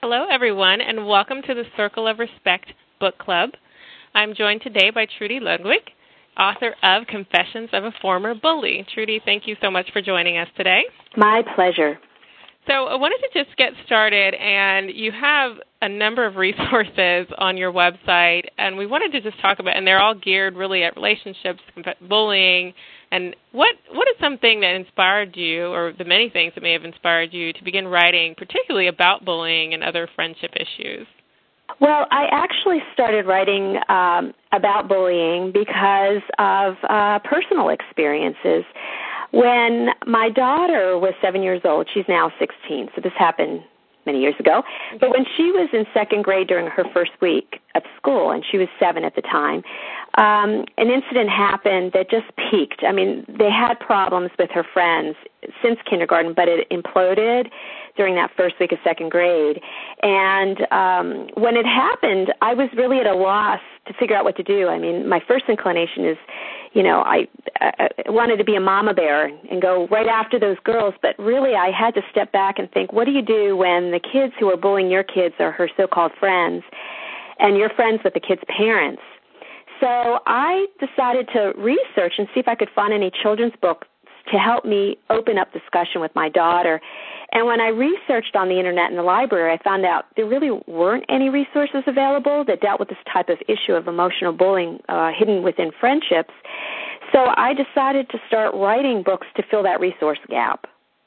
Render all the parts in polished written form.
Hello, everyone, and welcome to the Circle of Respect Book Club. I'm joined today by Trudy Ludwig, author of Confessions of a Former Bully. Trudy, thank you so much for joining us today. My pleasure. So I wanted to just get started, and you have a number of resources on your website, and we wanted to just talk about, and they're all geared really at relationships, bullying, and what is something that inspired you, or the many things that may have inspired you to begin writing, particularly about bullying and other friendship issues? Well, I actually started writing about bullying because of personal experiences. When my daughter was 7 years old, she's now 16, so this happened many years ago, but when she was in second grade during her first week of school, and she was 7 at the time, an incident happened that just peaked. I mean, they had problems with her friends since kindergarten, but it imploded during that first week of second grade. And when it happened, I was really at a loss to figure out what to do. I mean, my first inclination is, I wanted to be a mama bear and go right after those girls, but really I had to step back and think, what do you do when the kids who are bullying your kids are her so-called friends, and you're friends with the kids' parents? So I decided to research and see if I could find any children's books to help me open up discussion with my daughter. And when I researched on the Internet and the library, I found out there really weren't any resources available that dealt with this type of issue of emotional bullying hidden within friendships. So I decided to start writing books to fill that resource gap.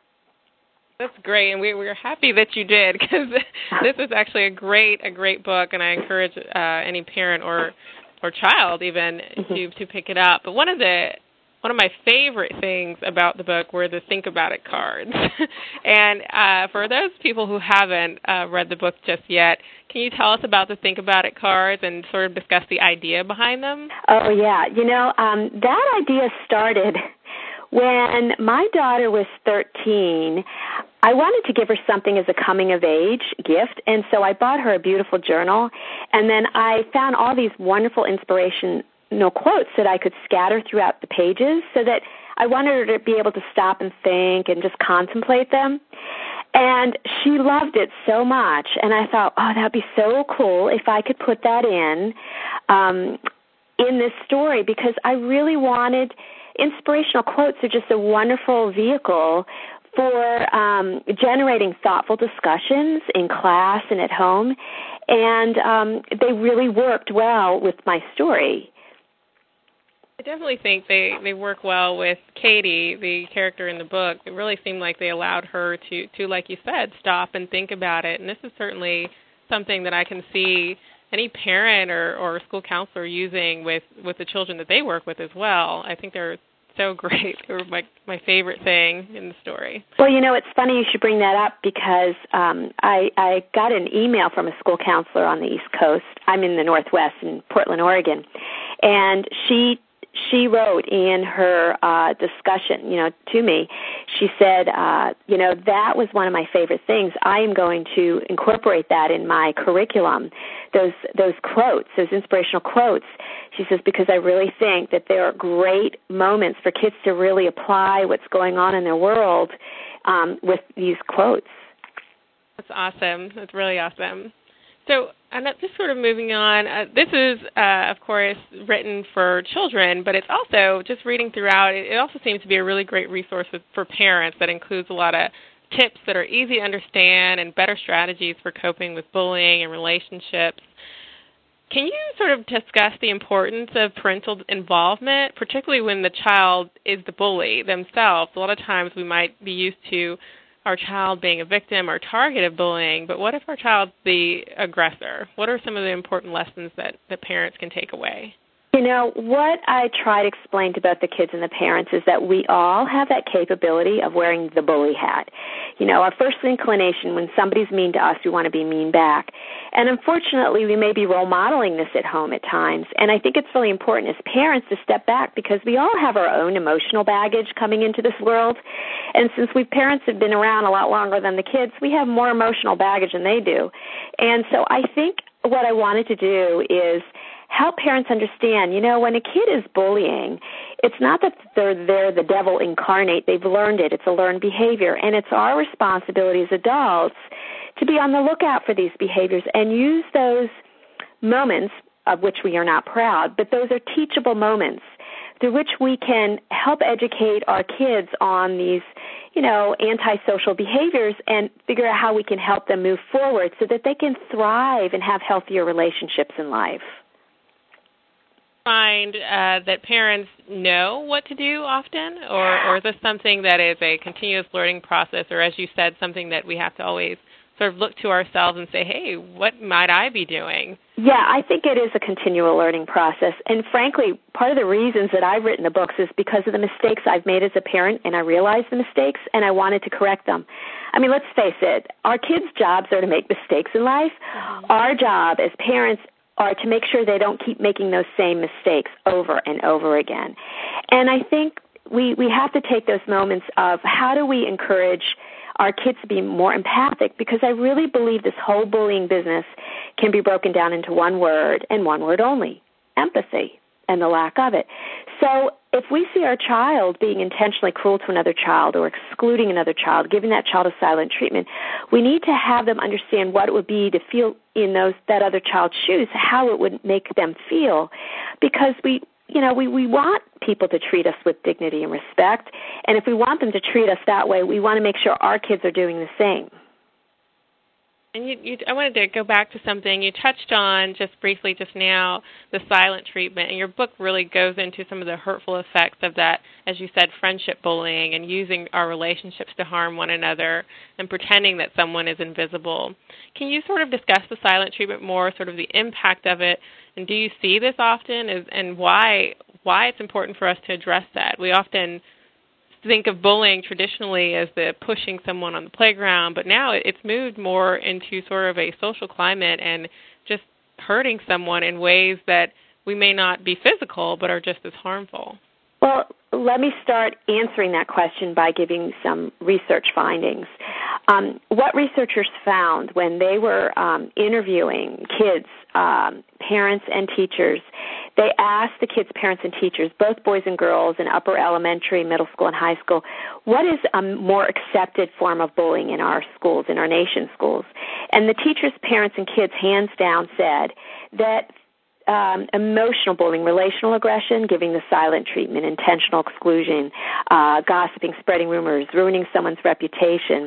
That's great, and we're happy that you did, because this is actually a great book, and I encourage any parent or child even to pick it up. But one of my favorite things about the book were the Think About It cards. And for those people who haven't read the book just yet, can you tell us about the Think About It cards and sort of discuss the idea behind them? Oh, yeah. That idea started when my daughter was 13. I wanted to give her something as a coming-of-age gift, and so I bought her a beautiful journal, and then I found all these wonderful inspirational quotes that I could scatter throughout the pages so that I wanted her to be able to stop and think and just contemplate them. And she loved it so much, and I thought, that would be so cool if I could put that in this story, because I really wanted inspirational quotes are just a wonderful vehicle for generating thoughtful discussions in class and at home, and they really worked well with my story. I definitely think they work well with Katie, the character in the book. It really seemed like they allowed her to, like you said, stop and think about it. And this is certainly something that I can see any parent or school counselor using with the children that they work with as well. I think they're so great. They were my favorite thing in the story. Well, it's funny you should bring that up, because I got an email from a school counselor on the East Coast. I'm in the Northwest in Portland, Oregon, and she wrote in her discussion, to me, she said, that was one of my favorite things. I am going to incorporate that in my curriculum, those quotes, those inspirational quotes. She says, because I really think that there are great moments for kids to really apply what's going on in their world with these quotes. That's awesome. That's really awesome. So, and just sort of moving on, this is, of course, written for children, but it's also, just reading throughout, it also seems to be a really great resource for parents that includes a lot of tips that are easy to understand and better strategies for coping with bullying and relationships. Can you sort of discuss the importance of parental involvement, particularly when the child is the bully themselves? A lot of times we might be used to our child being a victim or target of bullying, but what if our child's the aggressor? What are some of the important lessons that parents can take away? What I try to explain to both the kids and the parents is that we all have that capability of wearing the bully hat. Our first inclination when somebody's mean to us, we want to be mean back. And unfortunately, we may be role modeling this at home at times. And I think it's really important as parents to step back, because we all have our own emotional baggage coming into this world. And since we parents have been around a lot longer than the kids, we have more emotional baggage than they do. And so I think what I wanted to do is help parents understand, when a kid is bullying, it's not that they're the devil incarnate. They've learned it. It's a learned behavior. And it's our responsibility as adults to be on the lookout for these behaviors and use those moments of which we are not proud, but those are teachable moments through which we can help educate our kids on these, antisocial behaviors and figure out how we can help them move forward so that they can thrive and have healthier relationships in life. Find that parents know what to do often, or is this something that is a continuous learning process, or as you said, something that we have to always sort of look to ourselves and say, hey, what might I be doing? Yeah, I think it is a continual learning process. And frankly, part of the reasons that I've written the books is because of the mistakes I've made as a parent, and I realized the mistakes, and I wanted to correct them. I mean, let's face it, our kids' jobs are to make mistakes in life. Mm-hmm. Our job as parents are to make sure they don't keep making those same mistakes over and over again. And I think we have to take those moments of how do we encourage our kids to be more empathic, because I really believe this whole bullying business can be broken down into one word and one word only: empathy, and the lack of it. So if we see our child being intentionally cruel to another child or excluding another child, giving that child a silent treatment, we need to have them understand what it would be to feel in that other child's shoes, how it would make them feel, because we want people to treat us with dignity and respect, and if we want them to treat us that way, we want to make sure our kids are doing the same. And I wanted to go back to something you touched on just briefly just now, the silent treatment, and your book really goes into some of the hurtful effects of that, as you said, friendship bullying and using our relationships to harm one another and pretending that someone is invisible. Can you sort of discuss the silent treatment more, sort of the impact of it, and do you see this often, and why it's important for us to address that? We often think of bullying traditionally as the pushing someone on the playground, but now it's moved more into sort of a social climate and just hurting someone in ways that we may not be physical but are just as harmful. Well, let me start answering that question by giving some research findings. What researchers found when they were interviewing kids, parents, and teachers, they asked the kids' parents and teachers, both boys and girls in upper elementary, middle school, and high school, what is a more accepted form of bullying in our schools, in our nation's schools? And the teachers, parents, and kids hands down said that emotional bullying, relational aggression, giving the silent treatment, intentional exclusion, gossiping, spreading rumors, ruining someone's reputation,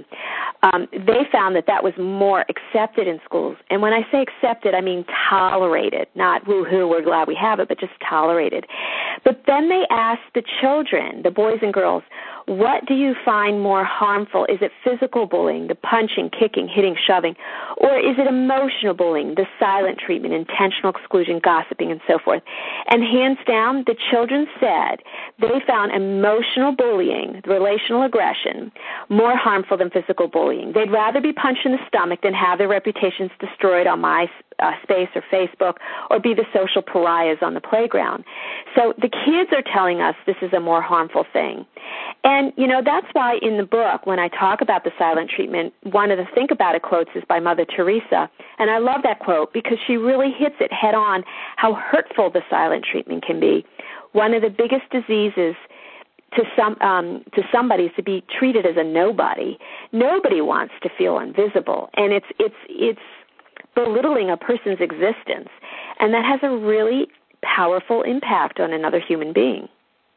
they found that was more accepted in schools. And when I say accepted, I mean tolerated, not woo-hoo, we're glad we have it, but just tolerated. But then they asked the children, the boys and girls, what do you find more harmful? Is it physical bullying, the punching, kicking, hitting, shoving, or is it emotional bullying, the silent treatment, intentional exclusion, gossiping, and so forth? And hands down, the children said they found emotional bullying, relational aggression, more harmful than physical bullying. They'd rather be punched in the stomach than have their reputations destroyed on MySpace or Facebook or be the social pariahs on the playground. So the kids are telling us this is a more harmful thing. And, that's why in the book, when I talk about the silent treatment, one of the Think About It quotes is by Mother Teresa. And I love that quote because she really hits it head on how hurtful the silent treatment can be. One of the biggest diseases to somebody is to be treated as a nobody. Nobody wants to feel invisible. And it's belittling a person's existence. And that has a really powerful impact on another human being.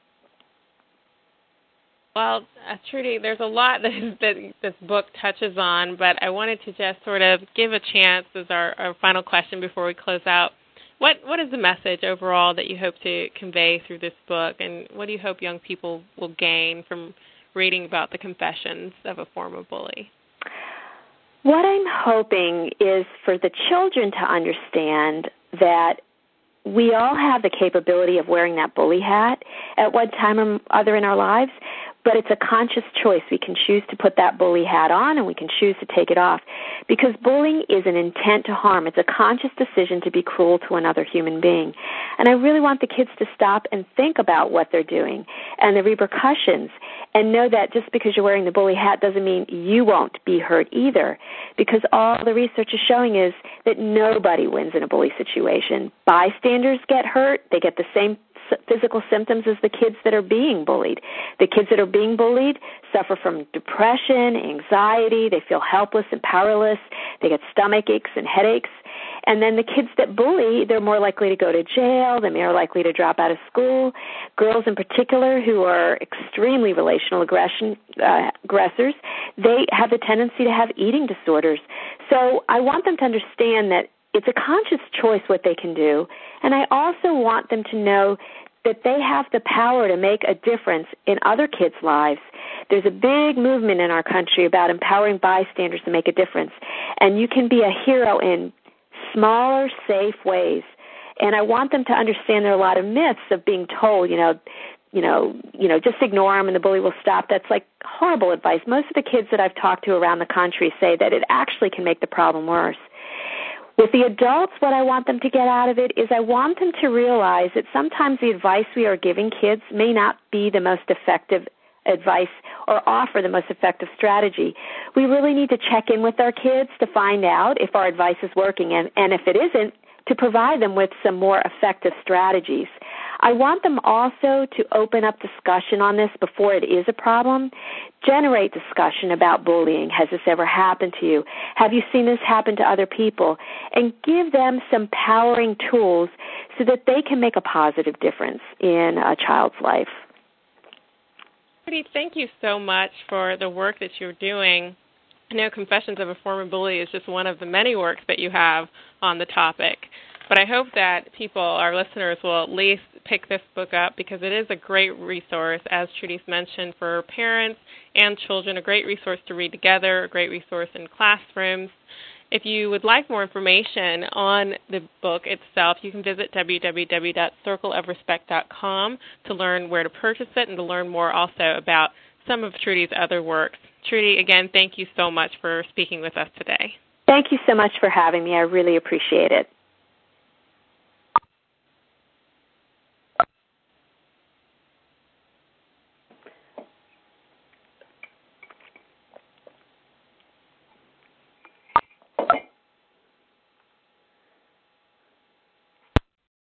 Well, Trudy, there's a lot that this book touches on, but I wanted to just sort of give a chance as our final question before we close out. What is the message overall that you hope to convey through this book, and what do you hope young people will gain from reading about the confessions of a former bully? What I'm hoping is for the children to understand that we all have the capability of wearing that bully hat at one time or other in our lives, but it's a conscious choice. We can choose to put that bully hat on and we can choose to take it off, because bullying is an intent to harm. It's a conscious decision to be cruel to another human being. And I really want the kids to stop and think about what they're doing and the repercussions, and know that just because you're wearing the bully hat doesn't mean you won't be hurt either, because all the research is showing is that nobody wins in a bully situation. Bystanders get hurt. They get the same physical symptoms as the kids that are being bullied. The kids that are being bullied suffer from depression, anxiety, they feel helpless and powerless, they get stomach aches and headaches. And then the kids that bully, they're more likely to go to jail, they're more likely to drop out of school. Girls in particular who are extremely relational aggressors, they have a tendency to have eating disorders. So I want them to understand that it's a conscious choice what they can do, and I also want them to know that they have the power to make a difference in other kids' lives. There's a big movement in our country about empowering bystanders to make a difference, and you can be a hero in smaller, safe ways. And I want them to understand there are a lot of myths of being told, just ignore them and the bully will stop. That's like horrible advice. Most of the kids that I've talked to around the country say that it actually can make the problem worse. With the adults, what I want them to get out of it is I want them to realize that sometimes the advice we are giving kids may not be the most effective advice or offer the most effective strategy. We really need to check in with our kids to find out if our advice is working, and if it isn't, to provide them with some more effective strategies. I want them also to open up discussion on this before it is a problem. Generate discussion about bullying. Has this ever happened to you? Have you seen this happen to other people? And give them some powering tools so that they can make a positive difference in a child's life. Judy, thank you so much for the work that you're doing. I know Confessions of a Former Bully is just one of the many works that you have on the topic. But I hope that people, our listeners, will at least pick this book up because it is a great resource, as Trudy's mentioned, for parents and children, a great resource to read together, a great resource in classrooms. If you would like more information on the book itself, you can visit www.circleofrespect.com to learn where to purchase it and to learn more also about some of Trudy's other works. Trudy, again, thank you so much for speaking with us today. Thank you so much for having me. I really appreciate it.